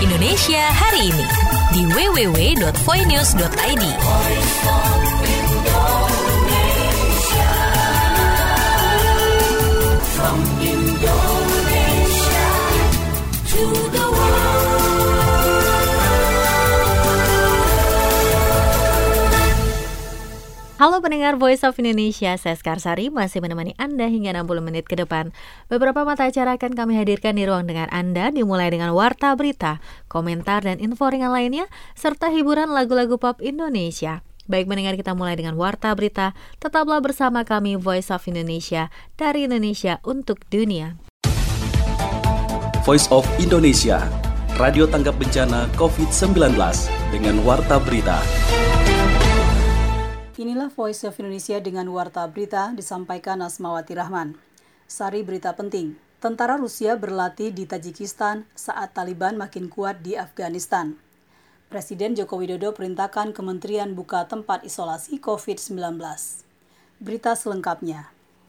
Indonesia hari ini di www.voinews.id. From Indonesia to the world. Halo pendengar Voice of Indonesia, saya Skarsari masih menemani Anda hingga 60 menit ke depan. Beberapa mata acara akan kami hadirkan di ruang dengar Anda, dimulai dengan warta berita, komentar dan info ringan lainnya, serta hiburan lagu-lagu pop Indonesia. Baik pendengar, kita mulai dengan warta berita. Tetaplah bersama kami Voice of Indonesia, dari Indonesia untuk dunia. Voice of Indonesia, radio tanggap bencana COVID-19 dengan warta berita. Inilah Voice of Indonesia dengan warta berita disampaikan Asmawati Rahman. Sari berita penting. Tentara Rusia berlatih di Tajikistan saat Taliban makin kuat di Afghanistan. Presiden Joko Widodo perintahkan kementerian buka tempat isolasi COVID-19. Berita selengkapnya.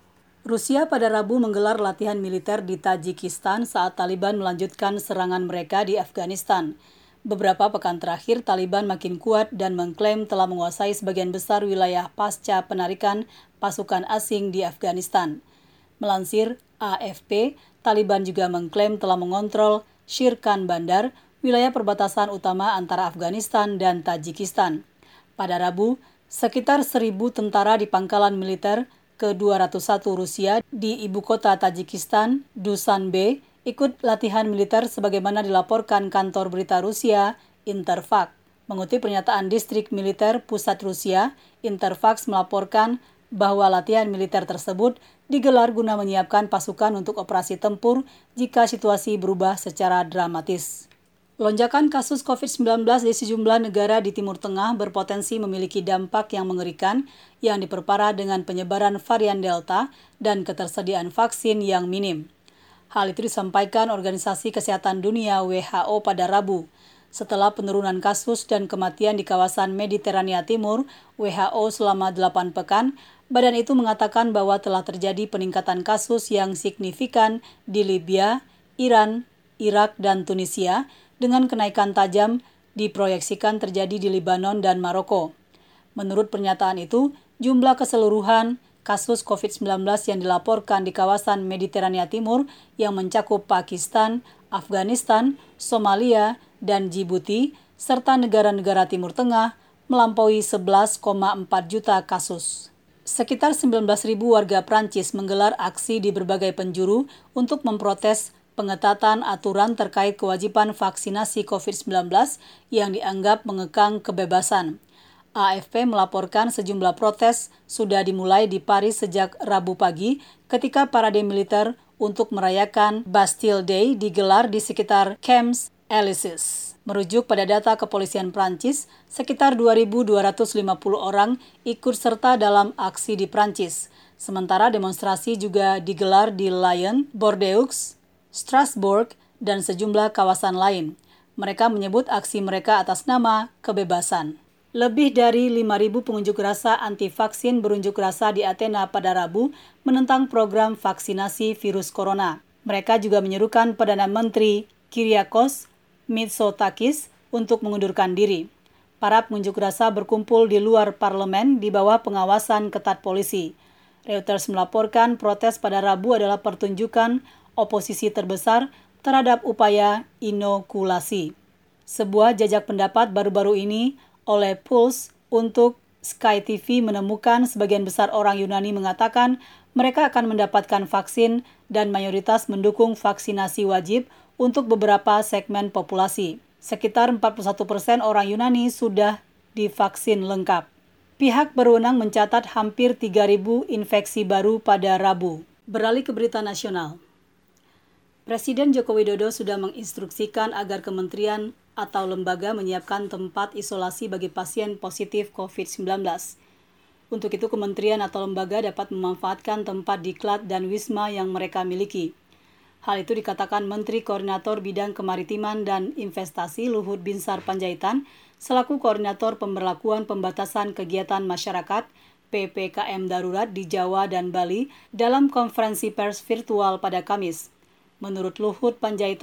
Rusia pada Rabu menggelar latihan militer di Tajikistan saat Taliban melanjutkan serangan mereka di Afghanistan. Beberapa pekan terakhir, Taliban makin kuat dan mengklaim telah menguasai sebagian besar wilayah pasca penarikan pasukan asing di Afghanistan. Melansir AFP, Taliban juga mengklaim telah mengontrol Shirkan Bandar, wilayah perbatasan utama antara Afghanistan dan Tajikistan. Pada Rabu, sekitar 1.000 tentara di pangkalan militer ke-201 Rusia di ibu kota Tajikistan, Dushanbe, ikut latihan militer sebagaimana dilaporkan kantor berita Rusia, Interfax. Mengutip pernyataan distrik militer pusat Rusia, Interfax melaporkan bahwa latihan militer tersebut digelar guna menyiapkan pasukan untuk operasi tempur jika situasi berubah secara dramatis. Lonjakan kasus COVID-19 di sejumlah negara di Timur Tengah berpotensi memiliki dampak yang mengerikan yang diperparah dengan penyebaran varian Delta dan ketersediaan vaksin yang minim. Hal itu disampaikan Organisasi Kesehatan Dunia WHO pada Rabu. Setelah penurunan kasus dan kematian di kawasan Mediterania Timur, WHO selama 8 pekan, badan itu mengatakan bahwa telah terjadi peningkatan kasus yang signifikan di Libya, Iran, Irak, dan Tunisia, dengan kenaikan tajam diproyeksikan terjadi di Lebanon dan Maroko. Menurut pernyataan itu, jumlah keseluruhan kasus COVID-19 yang dilaporkan di kawasan Mediterania Timur yang mencakup Pakistan, Afghanistan, Somalia, dan Djibouti, serta negara-negara Timur Tengah melampaui 11,4 juta kasus. Sekitar 19.000 warga Prancis menggelar aksi di berbagai penjuru untuk memprotes pengetatan aturan terkait kewajiban vaksinasi COVID-19 yang dianggap mengekang kebebasan. AFP melaporkan sejumlah protes sudah dimulai di Paris sejak Rabu pagi ketika parade militer untuk merayakan Bastille Day digelar di sekitar Champs-Élysées. Merujuk pada data kepolisian Prancis, sekitar 2.250 orang ikut serta dalam aksi di Prancis. Sementara demonstrasi juga digelar di Lyon, Bordeaux, Strasbourg, dan sejumlah kawasan lain. Mereka menyebut aksi mereka atas nama kebebasan. Lebih dari 5.000 pengunjuk rasa anti-vaksin berunjuk rasa di Athena pada Rabu menentang program vaksinasi virus corona. Mereka juga menyerukan Perdana Menteri Kyriakos Mitsotakis untuk mengundurkan diri. Para pengunjuk rasa berkumpul di luar parlemen di bawah pengawasan ketat polisi. Reuters melaporkan protes pada Rabu adalah pertunjukan oposisi terbesar terhadap upaya inokulasi. Sebuah jajak pendapat baru-baru ini oleh Pulse untuk Sky TV menemukan sebagian besar orang Yunani mengatakan mereka akan mendapatkan vaksin dan mayoritas mendukung vaksinasi wajib untuk beberapa segmen populasi. Sekitar 41% orang Yunani sudah divaksin lengkap. Pihak berwenang mencatat hampir 3.000 infeksi baru pada Rabu. Beralih ke berita nasional. Presiden Joko Widodo sudah menginstruksikan agar kementerian atau lembaga menyiapkan tempat isolasi bagi pasien positif COVID-19. Untuk itu, kementerian atau lembaga dapat memanfaatkan tempat diklat dan wisma yang mereka miliki. Hal itu dikatakan Menteri Koordinator Bidang Kemaritiman dan Investasi Luhut Binsar Panjaitan selaku Koordinator Pemberlakuan Pembatasan Kegiatan Masyarakat PPKM Darurat di Jawa dan Bali dalam konferensi pers virtual pada Kamis. Menurut Luhut Panjaitan,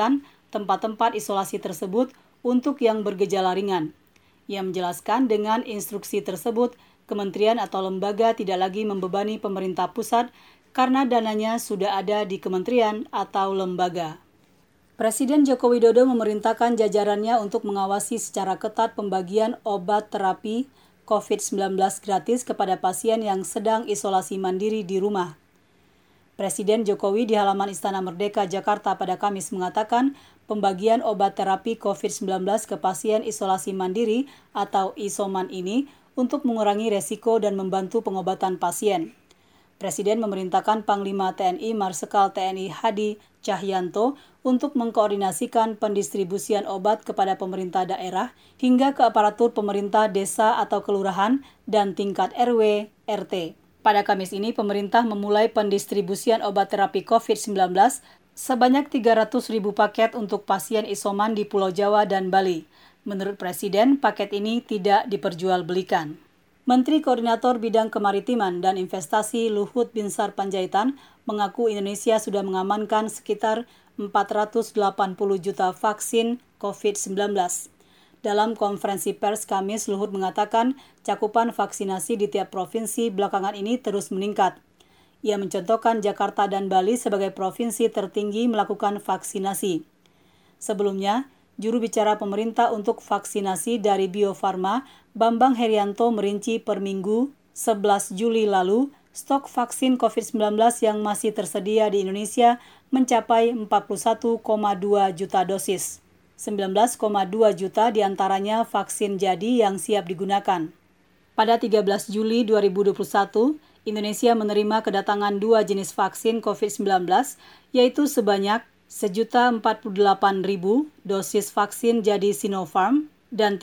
tempat-tempat isolasi tersebut untuk yang bergejala ringan. Ia menjelaskan dengan instruksi tersebut, kementerian atau lembaga tidak lagi membebani pemerintah pusat karena dananya sudah ada di kementerian atau lembaga. Presiden Joko Widodo memerintahkan jajarannya untuk mengawasi secara ketat pembagian obat terapi COVID-19 gratis kepada pasien yang sedang isolasi mandiri di rumah. Presiden Jokowi di halaman Istana Merdeka, Jakarta pada Kamis mengatakan pembagian obat terapi COVID-19 ke pasien isolasi mandiri atau isoman ini untuk mengurangi resiko dan membantu pengobatan pasien. Presiden memerintahkan Panglima TNI Marsikal TNI Hadi Cahyanto untuk mengkoordinasikan pendistribusian obat kepada pemerintah daerah hingga ke aparatur pemerintah desa atau kelurahan dan tingkat RW, RT. Pada Kamis ini, pemerintah memulai pendistribusian obat terapi COVID-19 sebanyak 300.000 paket untuk pasien isoman di Pulau Jawa dan Bali. Menurut Presiden, paket ini tidak diperjualbelikan. Menteri Koordinator Bidang Kemaritiman dan Investasi Luhut Binsar Panjaitan mengaku Indonesia sudah mengamankan sekitar 480 juta vaksin COVID-19. Dalam konferensi pers Kamis, Luhut mengatakan cakupan vaksinasi di tiap provinsi belakangan ini terus meningkat. Ia mencontohkan Jakarta dan Bali sebagai provinsi tertinggi melakukan vaksinasi. Sebelumnya, juru bicara pemerintah untuk vaksinasi dari Bio Farma, Bambang Herianto merinci per minggu 11 Juli lalu, stok vaksin COVID-19 yang masih tersedia di Indonesia mencapai 41,2 juta dosis. 19,2 juta diantaranya vaksin jadi yang siap digunakan. Pada 13 Juli 2021, Indonesia menerima kedatangan 2 jenis vaksin COVID-19, yaitu sebanyak 1.048.000 dosis vaksin jadi Sinopharm dan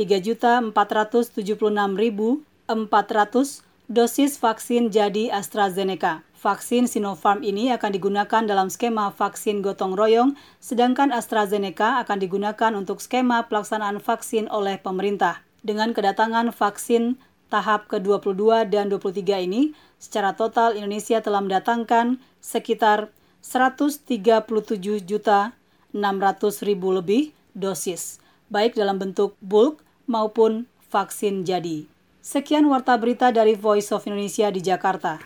3.476.400 dosis vaksin jadi AstraZeneca. Vaksin Sinopharm ini akan digunakan dalam skema vaksin gotong royong, sedangkan AstraZeneca akan digunakan untuk skema pelaksanaan vaksin oleh pemerintah. Dengan kedatangan vaksin tahap ke-22 dan 23 ini, secara total Indonesia telah mendatangkan sekitar 137.600.000 lebih dosis, baik dalam bentuk bulk maupun vaksin jadi. Sekian Warta Berita dari Voice of Indonesia di Jakarta.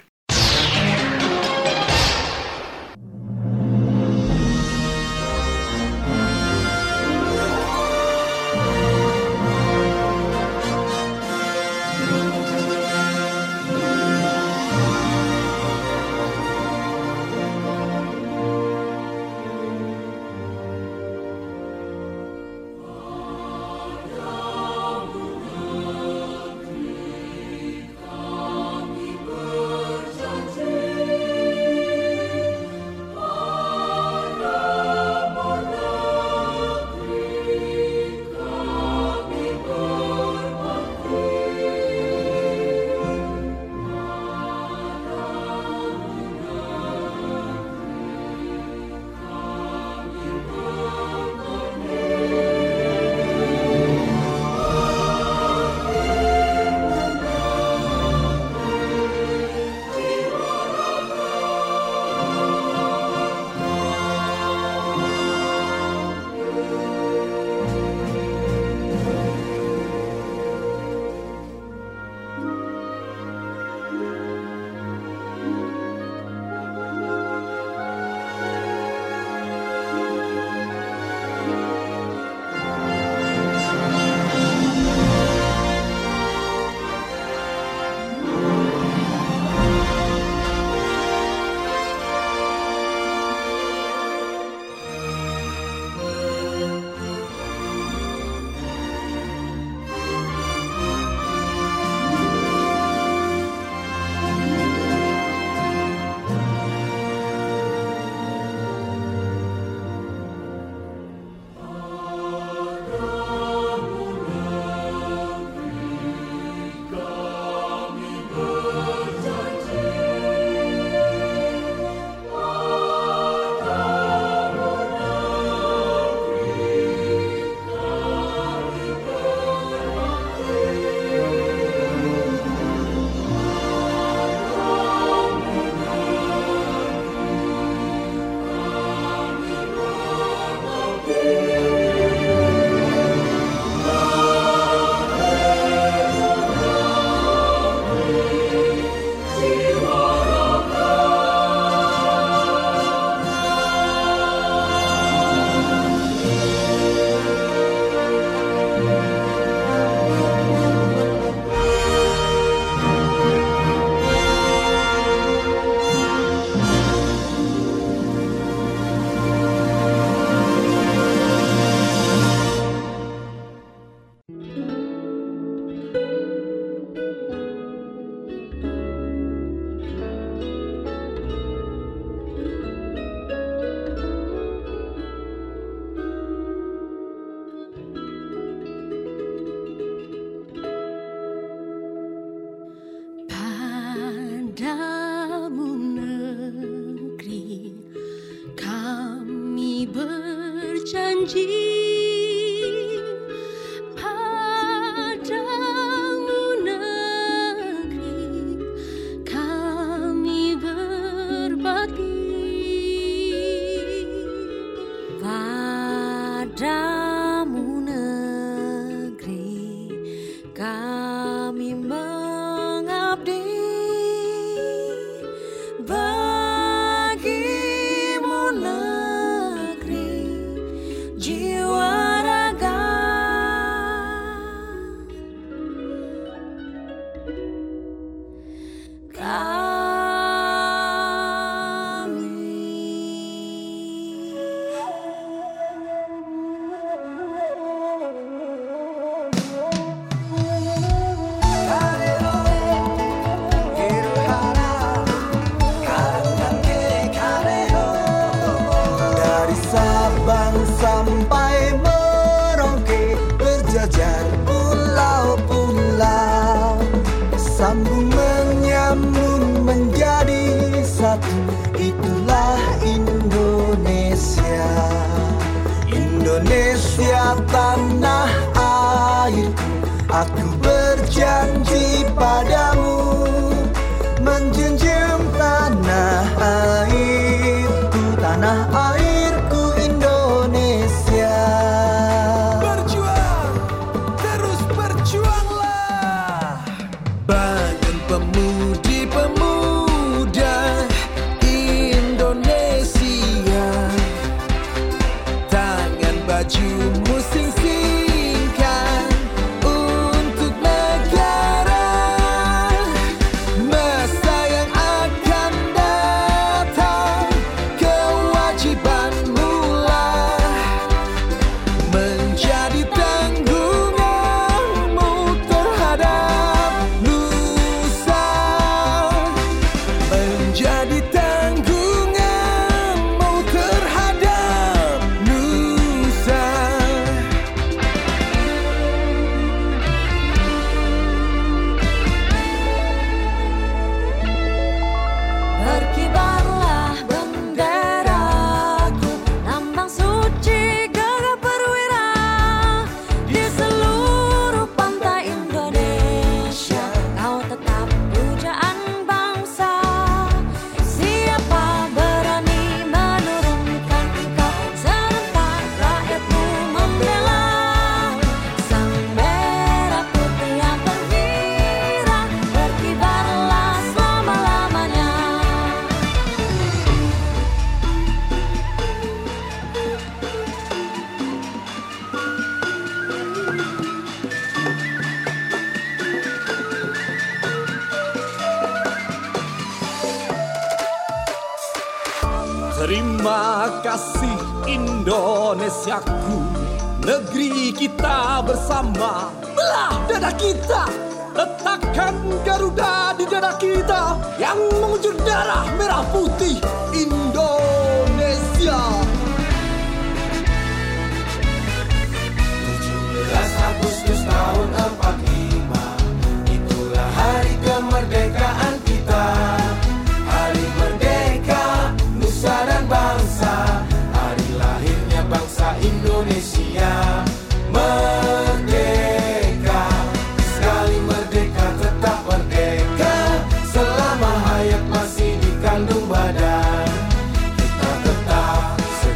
Padamu negeri kami mengabdi, bagimu negeri jiwa raga. Sampai Merauke berjajar pulau-pulau, sambung menyambung menjadi satu. Itulah Indonesia, Indonesia tanah airku. Aku berjanji padamu menjunjung tanah airku, tanah airku Indonesia. Berjuang, terus berjuanglah. Bangun pemudi-pemuda Indonesia, tangan bajumu sing-singkan untuk negara. Masa yang akan datang, kewajibanmu lah menjadi tanggunganmu terhadap nusa, menjadi tanggunganmu terhadap nusa. Berkibarlah benderaku, lambang suci gagah perwira. Di seluruh pantai Indonesia, kau tetap pujaan bangsa. Siapa berani menurunkan engkau, serentak rakyatmu membela. Sang merah putih yang perwira, berkibarlah selama-lamanya. Terima kasih Indonesiaku, negeri kita bersama. Belah dada kita, letakkan Garuda di dada kita yang mengucur darah merah putih Indonesia. 17 Agustus tahun 45, itulah hari kemerdekaan kita. Hari merdeka nusa dan bangsa, hari lahirnya bangsa Indonesia. Merdeka, sekali merdeka tetap merdeka. Selama hayat masih dikandung badan, kita tetap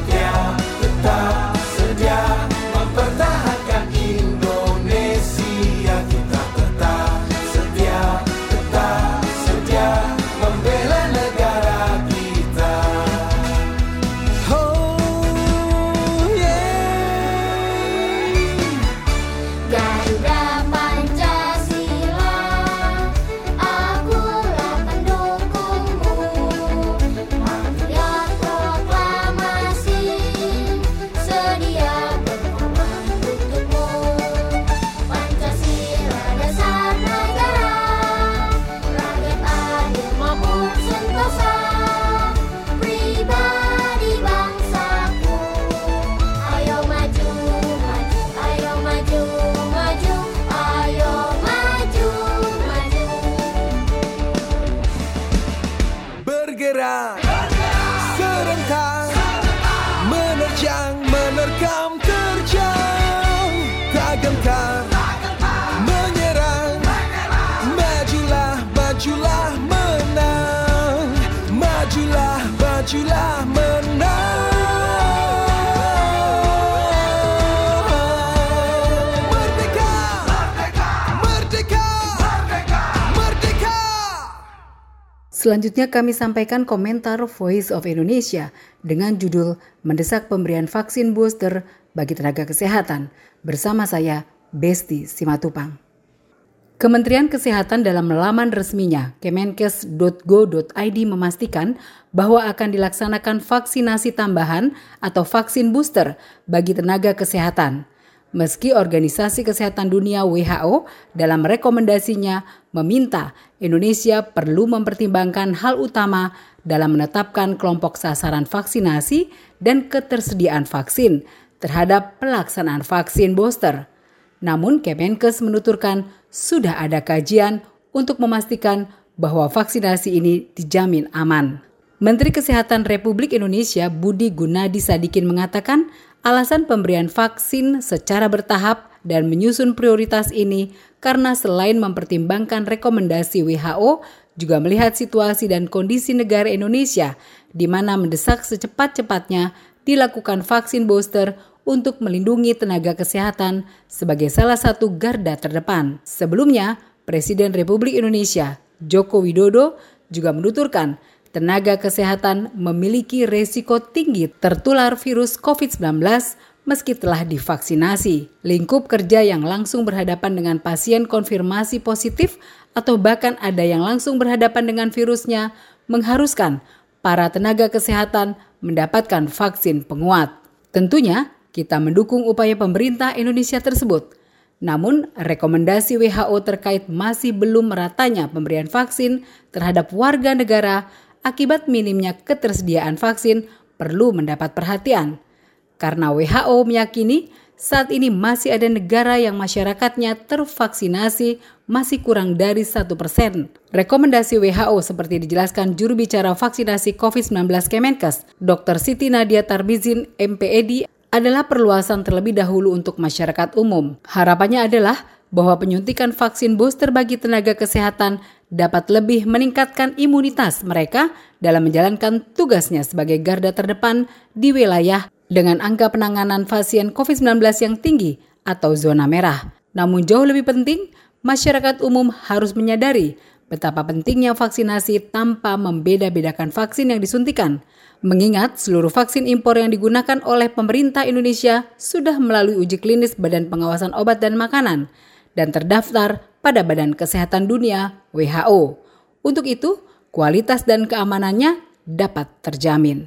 Selanjutnya kami sampaikan komentar Voice of Indonesia dengan judul Mendesak Pemberian Vaksin Booster bagi Tenaga Kesehatan. Bersama saya, Besti Simatupang. Kementerian Kesehatan dalam laman resminya kemenkes.go.id memastikan bahwa akan dilaksanakan vaksinasi tambahan atau vaksin booster bagi tenaga kesehatan. Meski Organisasi Kesehatan Dunia WHO dalam rekomendasinya meminta Indonesia perlu mempertimbangkan hal utama dalam menetapkan kelompok sasaran vaksinasi dan ketersediaan vaksin terhadap pelaksanaan vaksin booster. Namun Kemenkes menuturkan sudah ada kajian untuk memastikan bahwa vaksinasi ini dijamin aman. Menteri Kesehatan Republik Indonesia Budi Gunadi Sadikin mengatakan alasan pemberian vaksin secara bertahap dan menyusun prioritas ini karena selain mempertimbangkan rekomendasi WHO, juga melihat situasi dan kondisi negara Indonesia di mana mendesak secepat-cepatnya dilakukan vaksin booster untuk melindungi tenaga kesehatan sebagai salah satu garda terdepan. Sebelumnya, Presiden Republik Indonesia Joko Widodo juga menuturkan tenaga kesehatan memiliki resiko tinggi tertular virus COVID-19 meski telah divaksinasi. Lingkup kerja yang langsung berhadapan dengan pasien konfirmasi positif atau bahkan ada yang langsung berhadapan dengan virusnya mengharuskan para tenaga kesehatan mendapatkan vaksin penguat. Tentunya kita mendukung upaya pemerintah Indonesia tersebut. Namun, rekomendasi WHO terkait masih belum meratanya pemberian vaksin terhadap warga negara akibat minimnya ketersediaan vaksin perlu mendapat perhatian. Karena WHO meyakini saat ini masih ada negara yang masyarakatnya tervaksinasi masih kurang dari 1%. Rekomendasi WHO seperti dijelaskan juru bicara vaksinasi COVID-19 Kemenkes, Dr. Siti Nadia Tarbizin, MPED, adalah perluasan terlebih dahulu untuk masyarakat umum. Harapannya adalah bahwa penyuntikan vaksin booster bagi tenaga kesehatan dapat lebih meningkatkan imunitas mereka dalam menjalankan tugasnya sebagai garda terdepan di wilayah dengan angka penanganan pasien COVID-19 yang tinggi atau zona merah. Namun jauh lebih penting, masyarakat umum harus menyadari betapa pentingnya vaksinasi tanpa membeda-bedakan vaksin yang disuntikan. Mengingat seluruh vaksin impor yang digunakan oleh pemerintah Indonesia sudah melalui uji klinis Badan Pengawasan Obat dan Makanan dan terdaftar pada Badan Kesehatan Dunia WHO. Untuk itu, kualitas dan keamanannya dapat terjamin.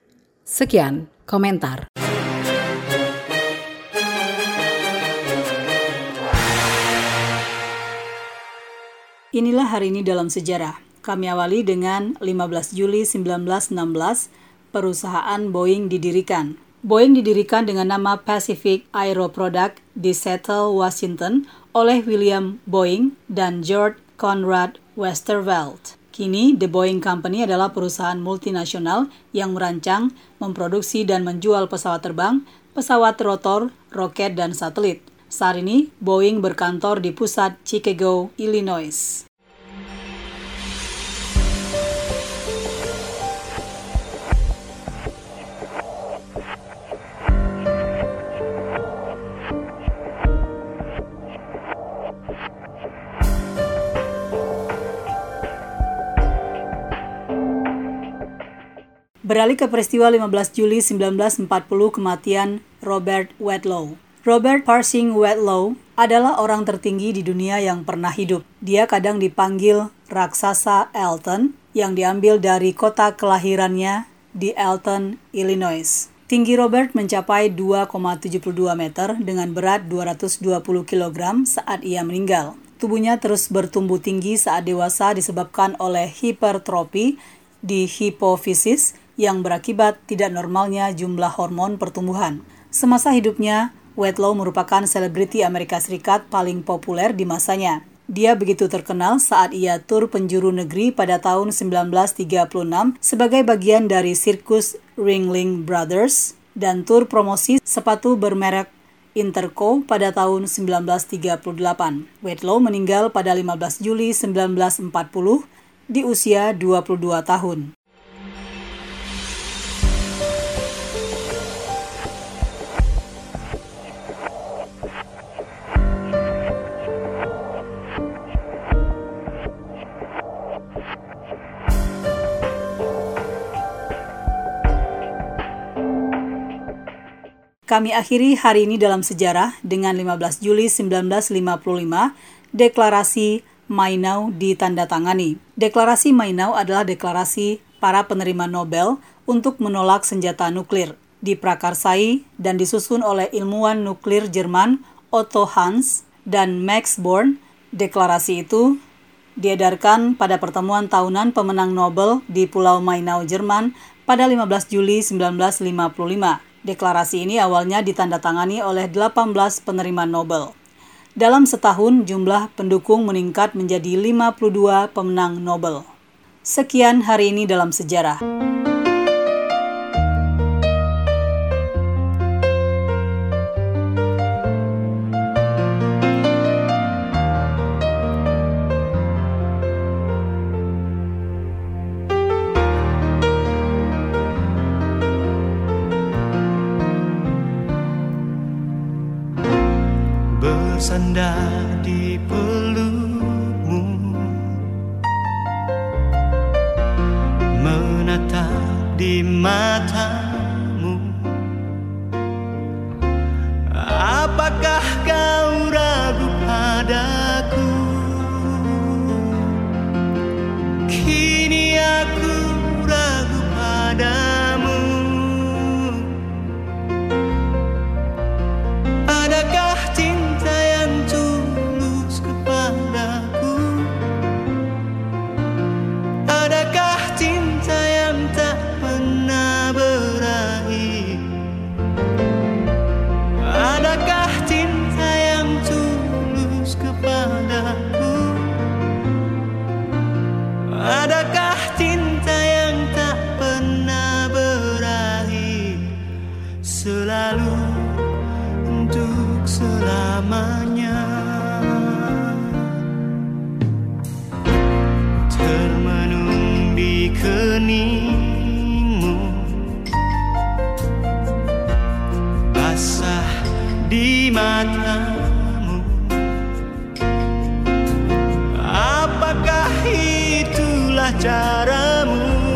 Sekian komentar. Inilah hari ini dalam sejarah. Kami awali dengan 15 Juli 1916, perusahaan Boeing didirikan. Boeing didirikan dengan nama Pacific Aero Product di Seattle, Washington oleh William Boeing dan George Conrad Westervelt. Kini, The Boeing Company adalah perusahaan multinasional yang merancang, memproduksi dan menjual pesawat terbang, pesawat rotor, roket, dan satelit. Saat ini, Boeing berkantor di pusat Chicago, Illinois. Beralih ke peristiwa 15 Juli 1940 kematian Robert Wadlow. Robert Pershing Wadlow adalah orang tertinggi di dunia yang pernah hidup. Dia kadang dipanggil raksasa Alton yang diambil dari kota kelahirannya di Alton, Illinois. Tinggi Robert mencapai 2,72 meter dengan berat 220 kg saat ia meninggal. Tubuhnya terus bertumbuh tinggi saat dewasa disebabkan oleh hipertrofi di hipofisis yang berakibat tidak normalnya jumlah hormon pertumbuhan. Semasa hidupnya, Wadlow merupakan selebriti Amerika Serikat paling populer di masanya. Dia begitu terkenal saat ia tur penjuru negeri pada tahun 1936 sebagai bagian dari sirkus Ringling Brothers dan tur promosi sepatu bermerek Interco pada tahun 1938. Wadlow meninggal pada 15 Juli 1940 di usia 22 tahun. Kami akhiri hari ini dalam sejarah dengan 15 Juli 1955, Deklarasi Mainau ditandatangani. Deklarasi Mainau adalah deklarasi para penerima Nobel untuk menolak senjata nuklir. Diprakarsai dan disusun oleh ilmuwan nuklir Jerman Otto Hahn dan Max Born. Deklarasi itu diedarkan pada pertemuan tahunan pemenang Nobel di Pulau Mainau, Jerman pada 15 Juli 1955. Deklarasi ini awalnya ditandatangani oleh 18 penerima Nobel. Dalam setahun, jumlah pendukung meningkat menjadi 52 pemenang Nobel. Sekian hari ini dalam sejarah. Bersandar di pelukmu, menatap di matamu. Apakah kau ragu padaku? Kini aku ragu padamu. Adakah cinta yang tulus kepadaku? Adakah cinta yang tak pernah berakhir? Adakah cinta yang tulus kepadaku? Adakah cinta yang tak pernah berakhir? Selalu untuk selamanya. Termenung di keningmu, basah di matamu. Apakah itulah caramu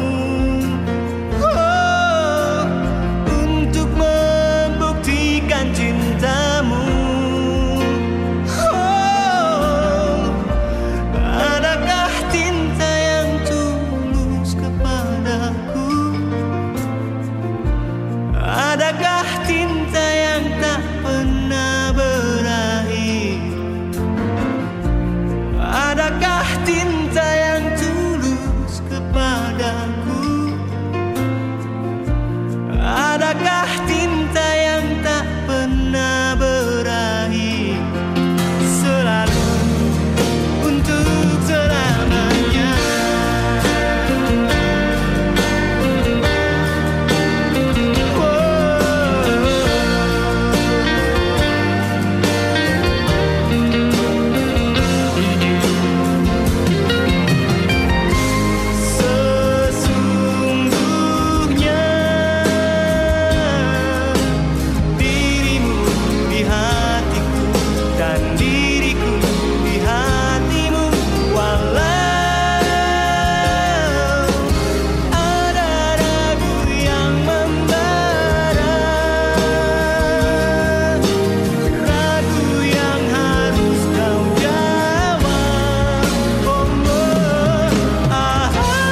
untuk membuktikan cintamu? Adakah cinta yang tulus kepadaku? Adakah cinta yang tak pernah berakhir? Adakah cinta yang tulus kepadaku? Adakah cinta yang tak pernah berakhir? Selalu untuk selamanya. Sesungguhnya dirimu di hatiku dan diriku di hatimu. Walau ada ragu yang membara, ragu yang harus kau jawab. Oh, ah,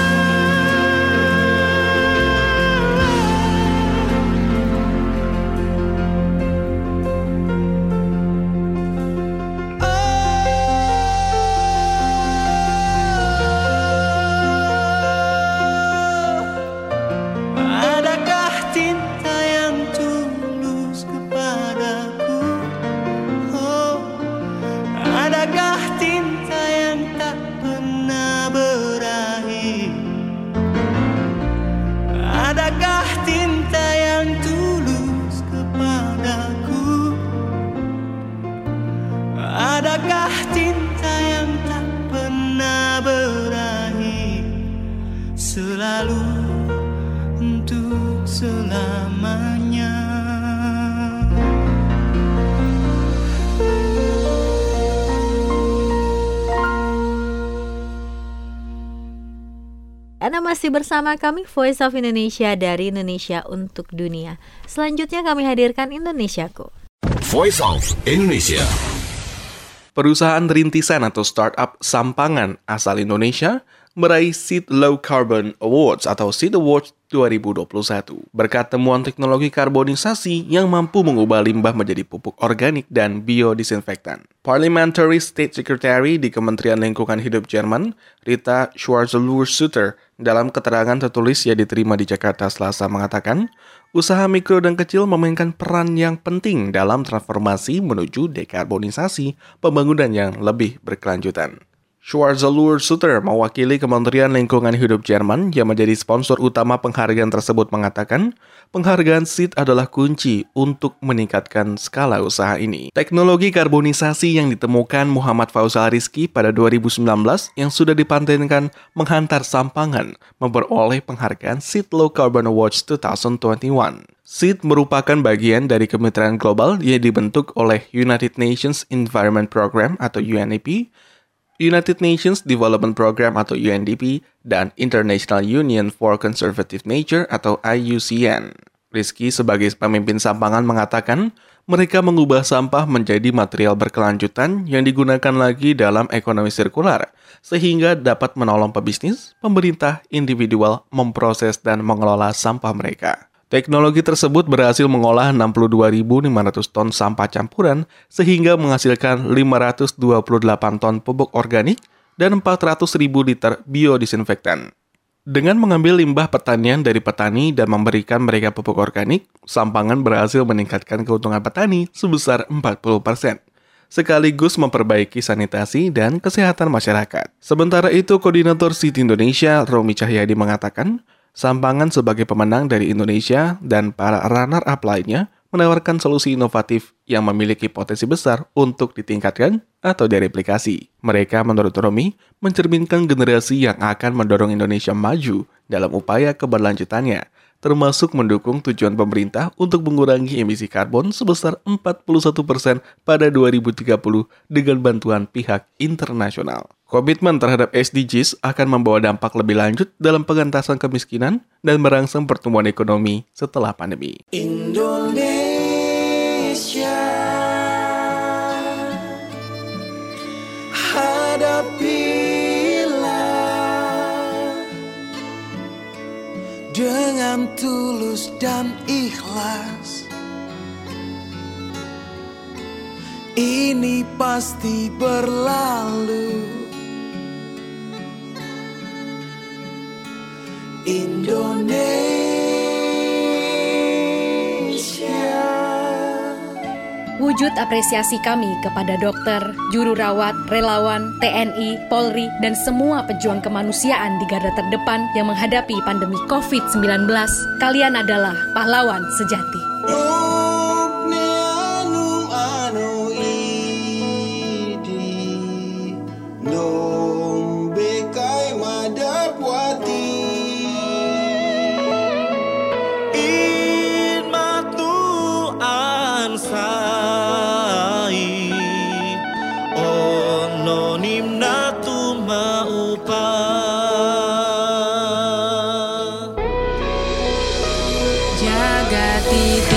adakah cinta yang tulus kepadaku? Oh, adakah cinta yang tak pernah berakhir? Adakah cinta yang tulus kepadaku? Adakah cinta yang tak pernah berakhir? Selalu untuk selamanya. Anda masih masih bersama kami Voice of Indonesia dari Indonesia untuk Dunia. Selanjutnya kami hadirkan Indonesiaku. Voice of Indonesia. Perusahaan rintisan atau startup sampangan asal Indonesia meraih Seed Low Carbon Awards atau Seed Awards 2021 berkat temuan teknologi karbonisasi yang mampu mengubah limbah menjadi pupuk organik dan biodisinfektan. Parliamentary State Secretary di Kementerian Lingkungan Hidup Jerman, Rita Schwarzenegger, dalam keterangan tertulis yang diterima di Jakarta Selasa mengatakan, usaha mikro dan kecil memainkan peran yang penting dalam transformasi menuju dekarbonisasi pembangunan yang lebih berkelanjutan. Schwarzenegger mewakili Kementerian Lingkungan Hidup Jerman yang menjadi sponsor utama penghargaan tersebut mengatakan, penghargaan SEED adalah kunci untuk meningkatkan skala usaha ini. Teknologi karbonisasi yang ditemukan Muhammad Faisal Rizky pada 2019 yang sudah dipatenkan menghantar sampangan memperoleh penghargaan SEED Low Carbon Awards 2021. SEED merupakan bagian dari kemitraan global yang dibentuk oleh United Nations Environment Program atau UNEP, United Nations Development Program atau UNDP, dan International Union for Conservative Nature atau IUCN. Rizky sebagai pemimpin sampangan mengatakan, mereka mengubah sampah menjadi material berkelanjutan yang digunakan lagi dalam ekonomi sirkular, sehingga dapat menolong pebisnis, pemerintah, individual, memproses dan mengelola sampah mereka. Teknologi tersebut berhasil mengolah 62.500 ton sampah campuran sehingga menghasilkan 528 ton pupuk organik dan 400.000 liter biodisinfektan. Dengan mengambil limbah pertanian dari petani dan memberikan mereka pupuk organik, sampangan berhasil meningkatkan keuntungan petani sebesar 40%, sekaligus memperbaiki sanitasi dan kesehatan masyarakat. Sementara itu, Koordinator SEED Indonesia, Romi Cahyadi mengatakan, sampangan sebagai pemenang dari Indonesia dan para runner-up lainnya menawarkan solusi inovatif yang memiliki potensi besar untuk ditingkatkan atau direplikasi. Mereka, menurut Romi, mencerminkan generasi yang akan mendorong Indonesia maju dalam upaya keberlanjutannya, termasuk mendukung tujuan pemerintah untuk mengurangi emisi karbon sebesar 41% pada 2030 dengan bantuan pihak internasional. Komitmen terhadap SDGs akan membawa dampak lebih lanjut dalam pengentasan kemiskinan dan merangsang pertumbuhan ekonomi setelah pandemi. Indonesia, hadapilah dengan tulus dan ikhlas. Ini pasti berlalu. Indonesia. Wujud apresiasi kami kepada dokter, juru rawat, relawan, TNI, Polri, dan semua pejuang kemanusiaan di garda terdepan yang menghadapi pandemi COVID-19. Kalian adalah pahlawan sejati. Jagati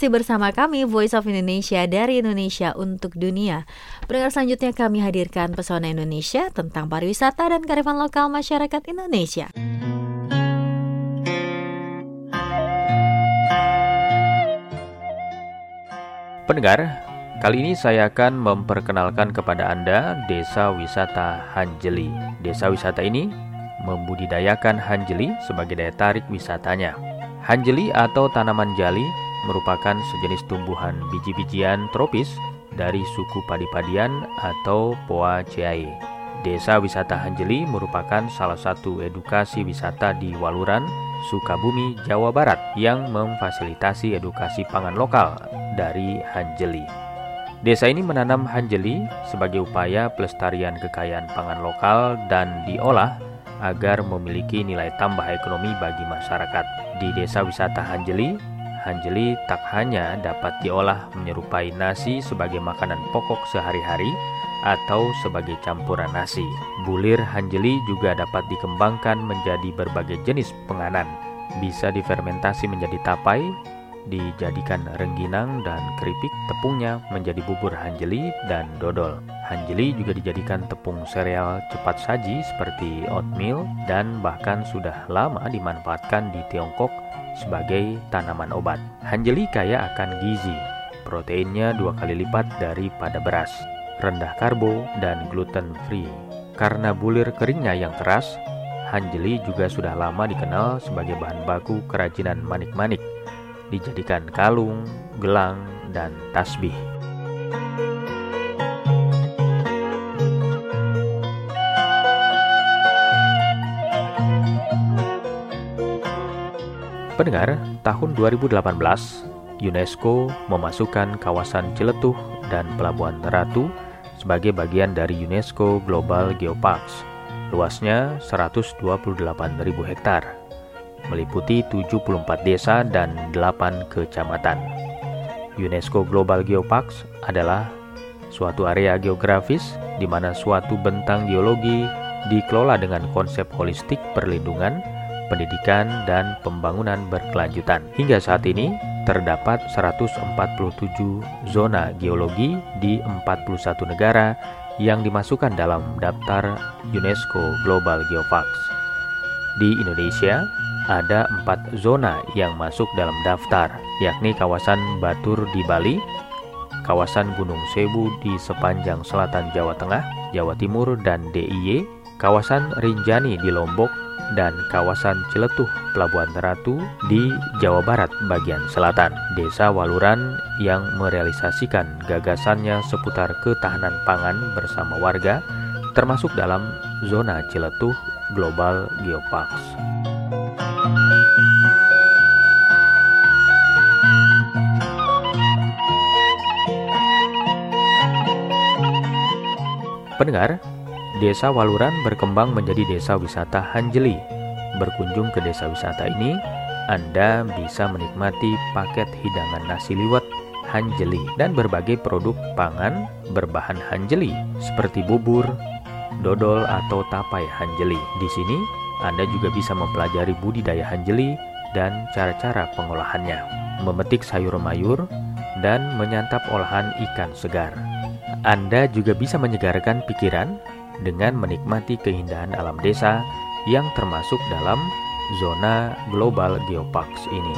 masih bersama kami Voice of Indonesia dari Indonesia untuk dunia. Pendengar, selanjutnya kami hadirkan Pesona Indonesia tentang pariwisata dan kearifan lokal masyarakat Indonesia. Pendengar, kali ini saya akan memperkenalkan kepada Anda Desa Wisata Hanjeli. Desa wisata ini membudidayakan hanjeli sebagai daya tarik wisatanya. Hanjeli atau tanaman jali merupakan sejenis tumbuhan biji-bijian tropis dari suku padi-padian atau Poaceae. Desa wisata Hanjeli merupakan salah satu edukasi wisata di Waluran, Sukabumi, Jawa Barat yang memfasilitasi edukasi pangan lokal dari hanjeli. Desa ini menanam hanjeli sebagai upaya pelestarian kekayaan pangan lokal dan diolah agar memiliki nilai tambah ekonomi bagi masyarakat. Di desa wisata Hanjeli, hanjeli tak hanya dapat diolah menyerupai nasi sebagai makanan pokok sehari-hari atau sebagai campuran nasi. Bulir hanjeli juga dapat dikembangkan menjadi berbagai jenis penganan. Bisa difermentasi menjadi tapai, dijadikan rengginang dan keripik, tepungnya menjadi bubur hanjeli dan dodol. Hanjeli juga dijadikan tepung sereal cepat saji seperti oatmeal dan bahkan sudah lama dimanfaatkan di Tiongkok sebagai tanaman obat. Hanjeli kaya akan gizi, proteinnya 2 kali lipat daripada beras, rendah karbo dan gluten free. Karena bulir keringnya yang keras, hanjeli juga sudah lama dikenal sebagai bahan baku kerajinan manik-manik, dijadikan kalung, gelang, dan tasbih. Pendengar, tahun 2018, UNESCO memasukkan kawasan Ciletuh dan Pelabuhan Ratu sebagai bagian dari UNESCO Global Geoparks. Luasnya 128.000 hektar. Meliputi 74 desa dan 8 kecamatan. UNESCO Global Geoparks adalah suatu area geografis di mana suatu bentang geologi dikelola dengan konsep holistik perlindungan, pendidikan, dan pembangunan berkelanjutan. Hingga saat ini, terdapat 147 zona geologi di 41 negara yang dimasukkan dalam daftar UNESCO Global Geoparks. Di Indonesia, ada 4 zona yang masuk dalam daftar, yakni kawasan Batur di Bali, kawasan Gunung Sewu di sepanjang selatan Jawa Tengah, Jawa Timur, dan DIY, kawasan Rinjani di Lombok, dan kawasan Ciletuh Pelabuhan Ratu di Jawa Barat bagian selatan. Desa Waluran yang merealisasikan gagasannya seputar ketahanan pangan bersama warga termasuk dalam zona Ciletuh Global Geoparks. Pendengar, Desa Waluran berkembang menjadi desa wisata Hanjeli. Berkunjung ke desa wisata ini, Anda bisa menikmati paket hidangan nasi liwet Hanjeli dan berbagai produk pangan berbahan Hanjeli seperti bubur, dodol, atau tapai Hanjeli. Di sini, Anda juga bisa mempelajari budidaya Hanjeli dan cara-cara pengolahannya, memetik sayur mayur, dan menyantap olahan ikan segar. Anda juga bisa menyegarkan pikiran dengan menikmati keindahan alam desa yang termasuk dalam zona Global Geoparks ini.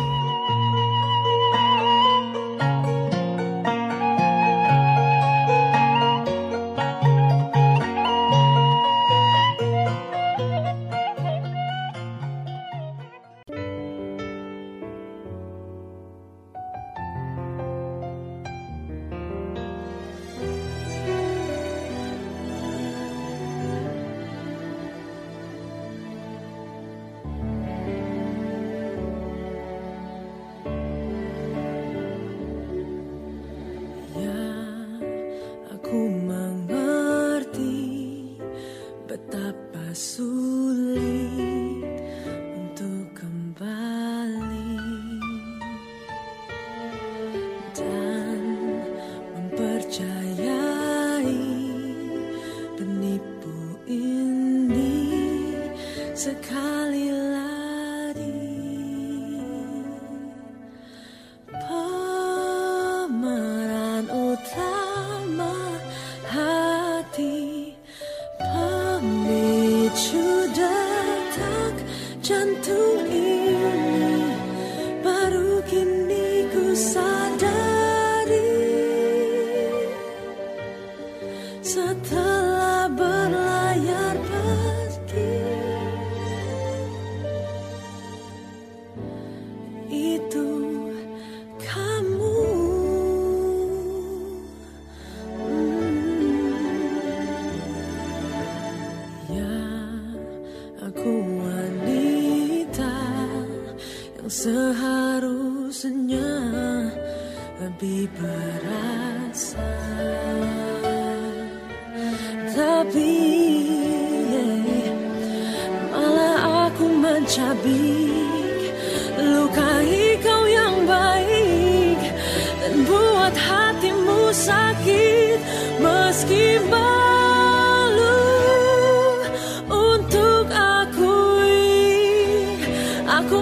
lebih berasa, tapi malah aku mencabik, lukai kau yang baik dan buat hatimu sakit meski malu untuk akui aku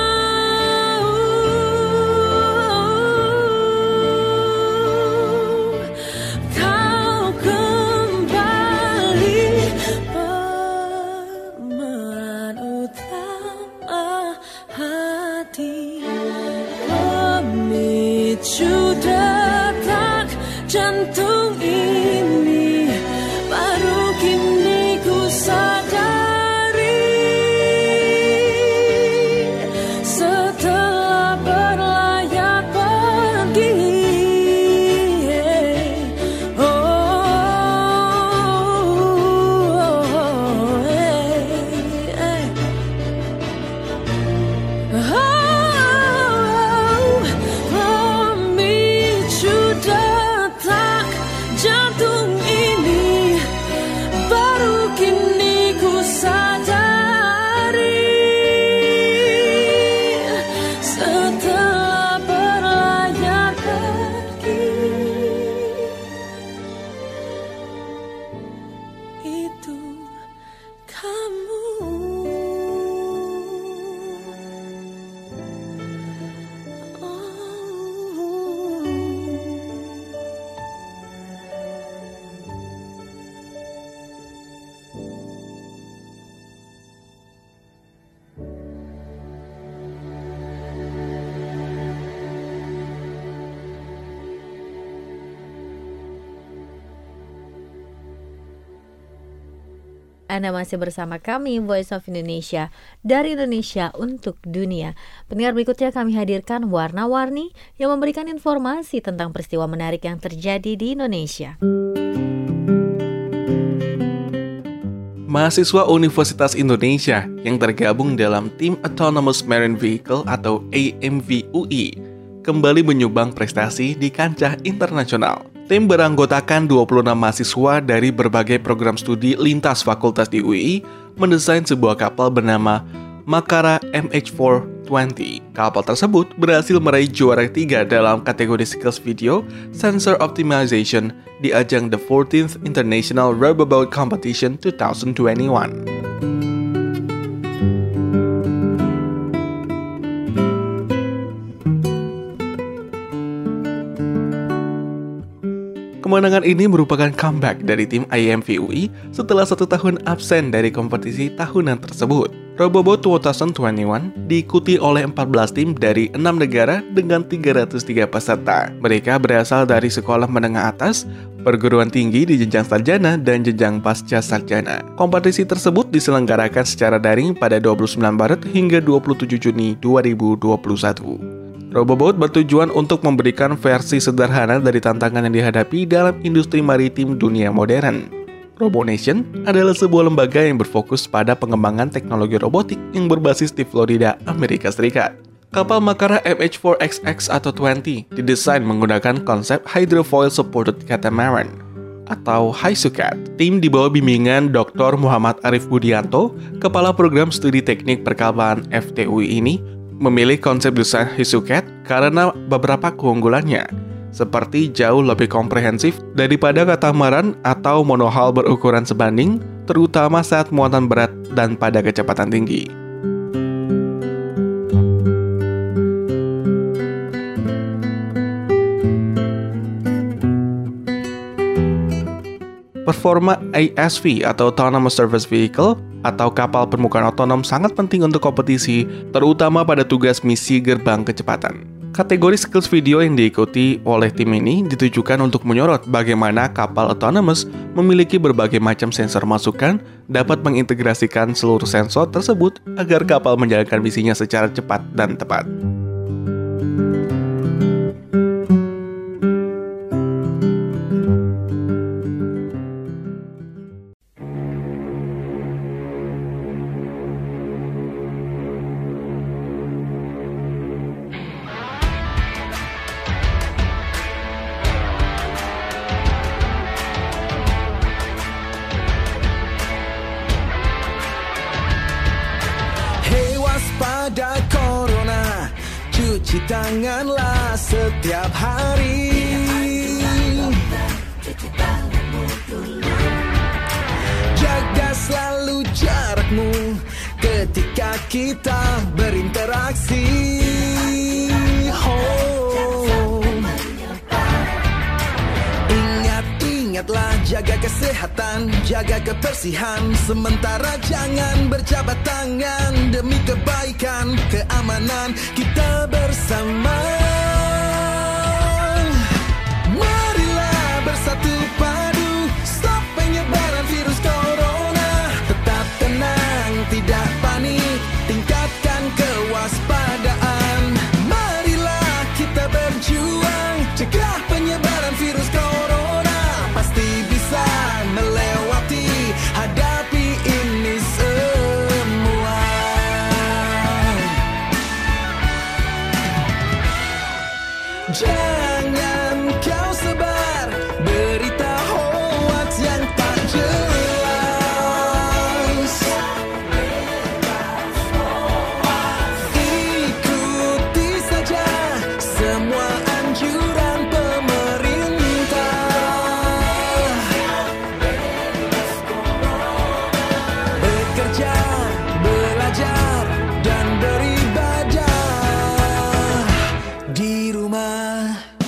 jantung ini baru kini ku sadari, setelah berlayar pergi. Jantung ini baru kini ku sadari, setelah berlayar pergi. Itu kamu. Anda masih bersama kami, Voice of Indonesia, dari Indonesia untuk dunia. Pendengar, berikutnya kami hadirkan Warna-Warni yang memberikan informasi tentang peristiwa menarik yang terjadi di Indonesia. Mahasiswa Universitas Indonesia yang tergabung dalam tim Autonomous Marine Vehicle atau AMV-UI kembali menyumbang prestasi di kancah internasional. Tim beranggotakan 26 mahasiswa dari berbagai program studi lintas fakultas di UI mendesain sebuah kapal bernama Makara MH420. Kapal tersebut berhasil meraih juara 3 dalam kategori Skills Video Sensor Optimization di ajang The 14th International Rowboat Competition 2021. Kemenangan ini merupakan comeback dari tim AMV-UI setelah 1 tahun absen dari kompetisi tahunan tersebut. Rowboat 2021 diikuti oleh 14 tim dari 6 negara dengan 303 peserta. Mereka berasal dari sekolah menengah atas, perguruan tinggi di jenjang sarjana, dan jenjang pasca sarjana. Kompetisi tersebut diselenggarakan secara daring pada 29 Maret hingga 27 Juni 2021. Rowboat bertujuan untuk memberikan versi sederhana dari tantangan yang dihadapi dalam industri maritim dunia modern. RoboNation adalah sebuah lembaga yang berfokus pada pengembangan teknologi robotik yang berbasis di Florida, Amerika Serikat. Kapal Makara MH4XX atau 20 didesain menggunakan konsep Hydrofoil Supported Catamaran atau HISUCAT. Tim di bawah bimbingan Dr. Muhammad Arif Budianto, Kepala Program Studi Teknik Perkapalan FTUI ini, memilih konsep desain HISUCAT karena beberapa keunggulannya, seperti jauh lebih komprehensif daripada katamaran atau monohull berukuran sebanding, terutama saat muatan berat dan pada kecepatan tinggi. Performa ASV atau Autonomous Service Vehicle atau kapal permukaan otonom sangat penting untuk kompetisi, terutama pada tugas misi gerbang kecepatan. Kategori skills video yang diikuti oleh tim ini ditujukan untuk menyorot bagaimana kapal autonomous memiliki berbagai macam sensor masukan, dapat mengintegrasikan seluruh sensor tersebut agar kapal menjalankan misinya secara cepat dan tepat. cuci tanganlah setiap hari. Jaga selalu jarakmu ketika kita berinteraksi. Ingatlah jaga kesehatan, jaga kebersihan. Sementara jangan berjabat tangan demi kebaikan, keamanan kita bersama. Marilah bersatu padu, stop penyebaran virus corona. Tetap tenang, tidak panik, tingkatkan kewaspadaan. Marilah kita berjuang, cegah penyebaran virus corona. Pasti bisa melewati, hadapi ini semua. Jangan kau sebar berita hoax yang tak jelas. Ikuti saja semua anjuran pemerintah. Bekerja, belajar, dan beribadah di rumah.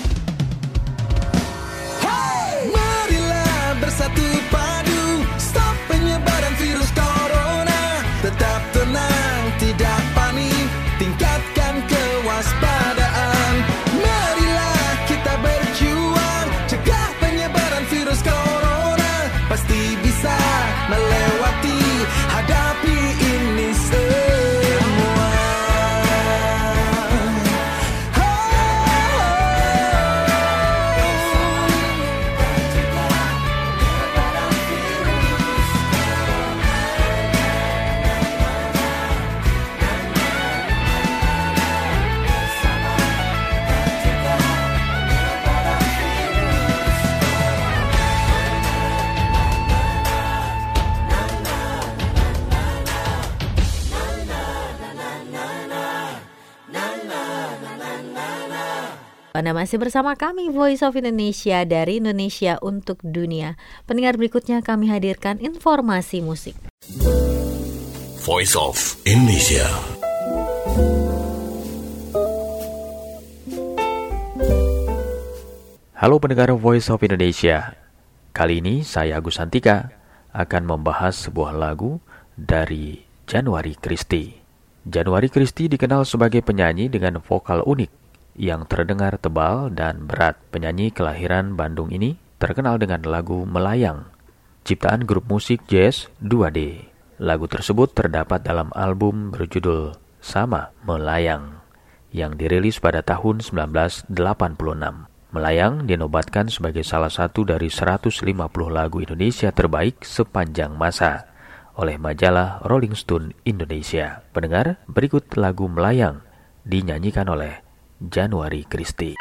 Marilah bersatu padu, stop penyebaran virus corona. Tetap tenang, tidak panik, tingkatkan kewaspadaan. Marilah kita berjuang, cegah penyebaran virus corona. Pasti bisa melewati, hadapi ini semua. Anda masih bersama kami Voice of Indonesia dari Indonesia untuk Dunia. Pendengar, berikutnya kami hadirkan informasi musik. Voice of Indonesia. Halo pendengar Voice of Indonesia. Kali ini saya Agus Santika akan membahas sebuah lagu dari Januari Christie. Januari Christie dikenal sebagai penyanyi dengan vokal unik yang terdengar tebal dan berat. Penyanyi kelahiran Bandung ini terkenal dengan lagu Melayang, ciptaan grup musik jazz 2D. Lagu tersebut terdapat dalam album berjudul sama, Melayang, yang dirilis pada tahun 1986. Melayang dinobatkan sebagai salah satu dari 150 lagu Indonesia terbaik sepanjang masa oleh majalah Rolling Stone Indonesia. Pendengar, berikut lagu Melayang dinyanyikan oleh Januari Christie.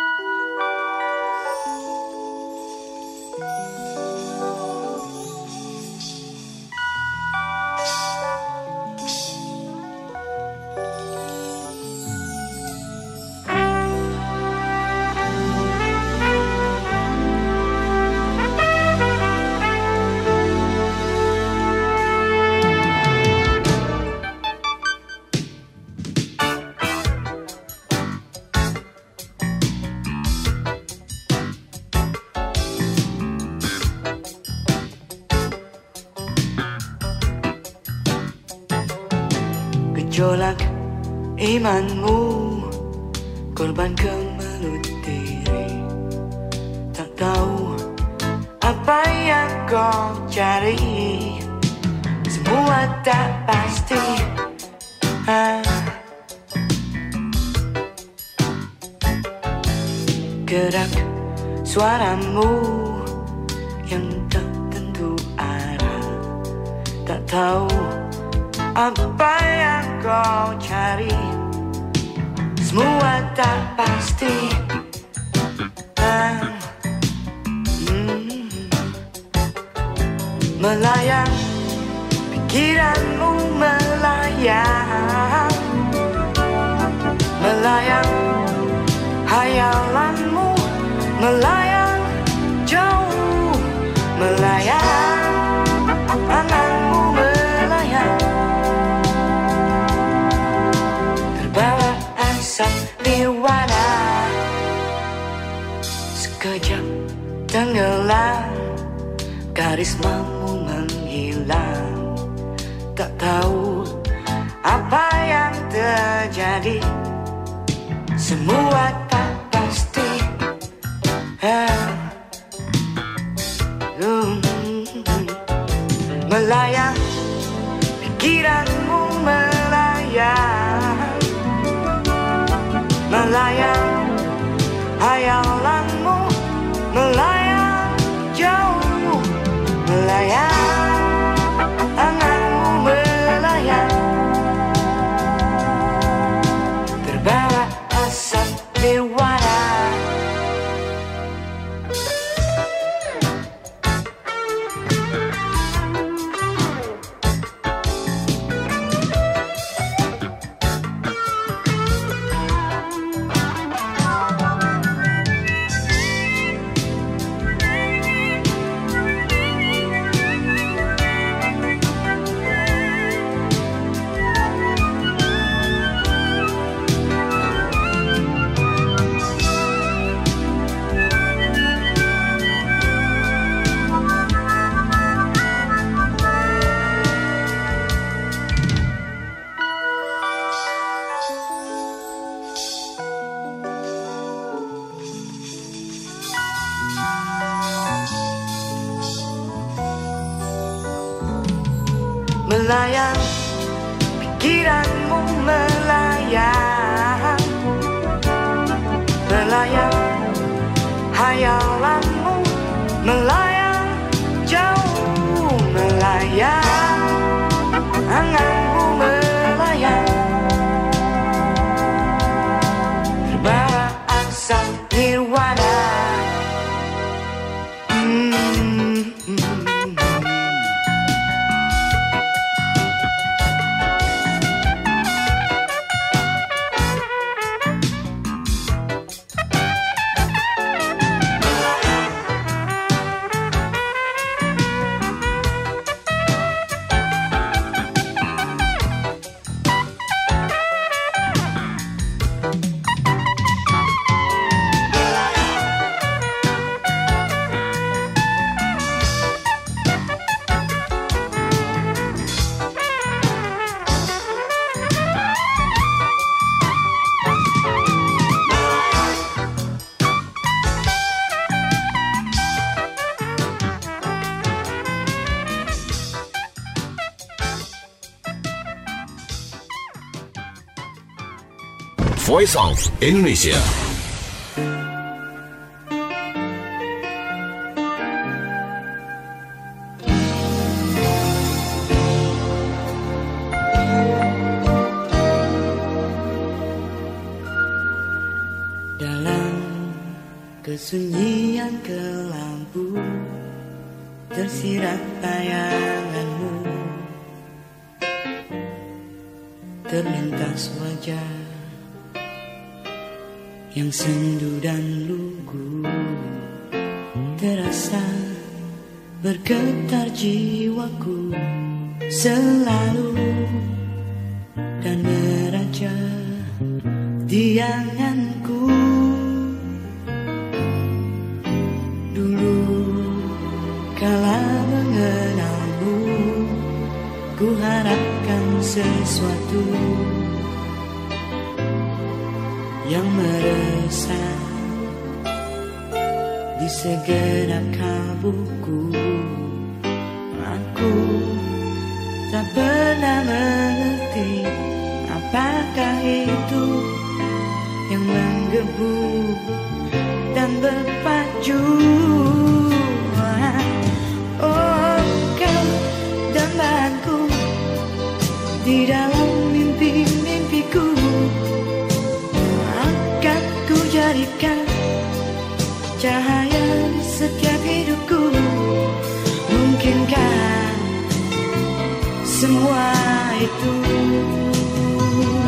Gejolak imanmu, korban kemelut diri. Tak tahu apa yang kau cari, semua tak pasti. Gerak suaramu yang tak tentu arah, tak tahu apa yang kau cari, semua tak pasti. Melayang, pikiranmu melayang, melayang melayang jauh, melayang, anganmu melayang, terbawa asap nirwana, sekejap tenggelam, karismamu menghilang, tak tahu apa yang terjadi, semua tak pasti. Melayang, pikiranmu melayang, melayang, hayalanmu melayang jauh, melayang, anganmu melayang, terbawa asap nirwana. Melayang, pikiranmu melayang, melayang, hayalanmu melayang jauh, melayang, anganmu melayang, terbawa asap nirwana. Voice of Indonesia. Dalam kesunyian kelambu tersirat bayanganmu, terlintas wajah yang sendu dan lugu, terasa bergetar jiwaku selalu dan meraja di anganku. Dulu kala mengenalmu, ku harapkan sesuatu yang meresap di segenap kalbuku. Aku tak pernah mengerti apakah itu yang menggebu dan berpacu. Oh, kau dambaanku di dalam mimpi-mimpiku, akan ku jadikan cahaya di setiap hidupku. Mungkinkah semua itu,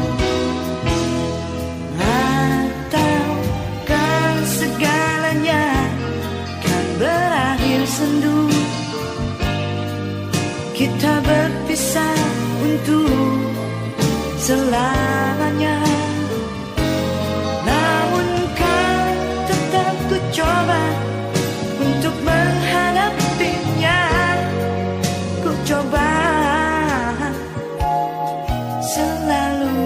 ataukah segalanya sendu. Kita berpisah untuk selamanya. Namun kan tetap ku coba untuk menghadapinya. Ku coba selalu.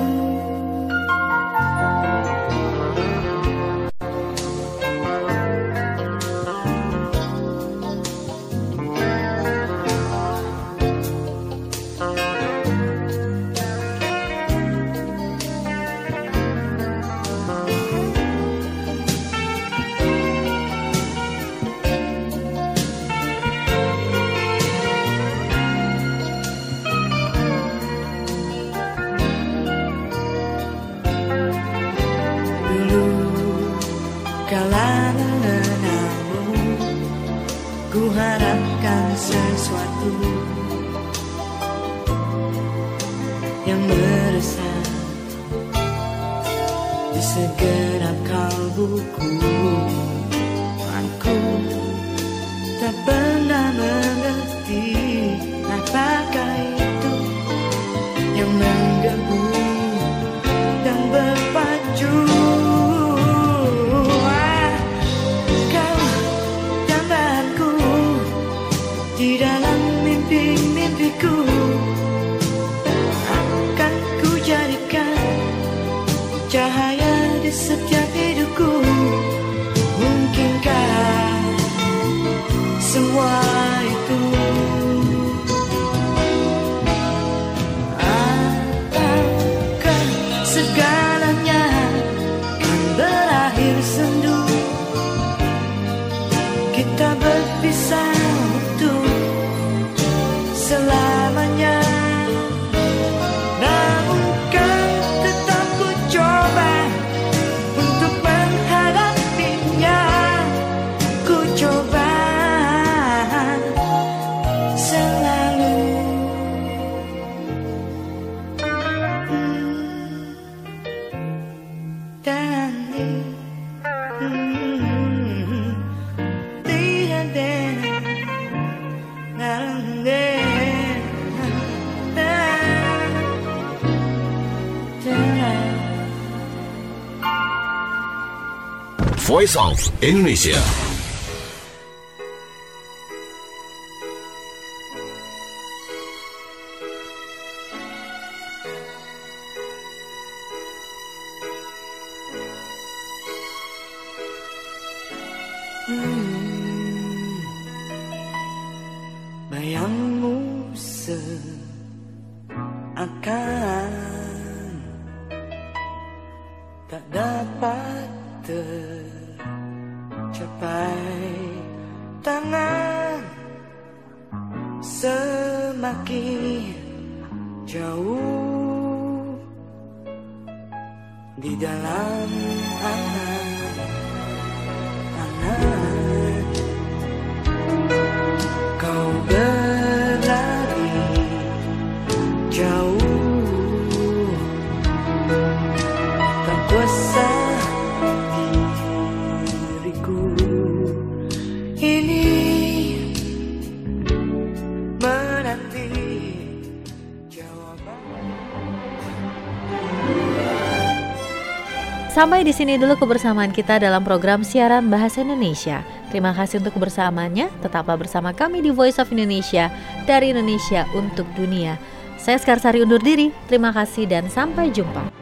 Kala mengenalmu, ku harapkan sesuatu yang meresap di segenap kalbuku. Aku tak pernah mengerti apakah itu yang menggebu dan berpacu. Di dalam mimpi-mimpiku akan ku jadikan cahaya di setiap hidupku. Mungkinkah semua itu? Ataukah segalanya kan berakhir sendu? Kita berpisah selamanya. Namun kan tetap ku coba untuk menghadapinya. Ku coba selalu. Dan Voice of Indonesia. Bayangmu seakan tak dapat tercapai. Tangan semakin jauh di dalam angan-angan. Kau berlari jauh, tak kuasa diriku ini menanti jawaban. Sampai di sini dulu kebersamaan kita dalam program siaran Bahasa Indonesia. Terima kasih untuk kebersamaannya. Tetaplah bersama kami di Voice of Indonesia, dari Indonesia untuk dunia. Saya Skarsari undur diri. Terima kasih dan sampai jumpa.